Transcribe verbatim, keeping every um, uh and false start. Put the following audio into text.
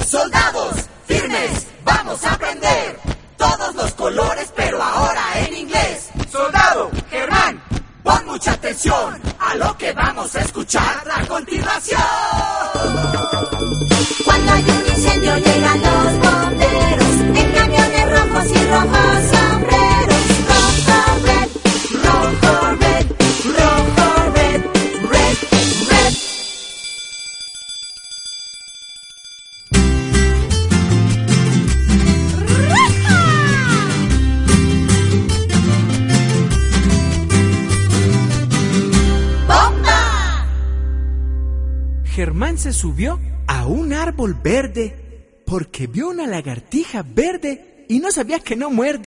Soldados, firmes, vamos a aprender todos los colores, pero ahora en inglés. Soldado, Germán, pon mucha atención a lo que vamos a escuchar a continuación. Cuando hay un incendio llegan los bomberos en camiones rojos y rojos sombreros. Rojo, red, rojo, red, rojo, red, red, red. ¡Bomba! Germán se subió a un árbol verde porque vio una lagartija verde y no sabía que no muerde.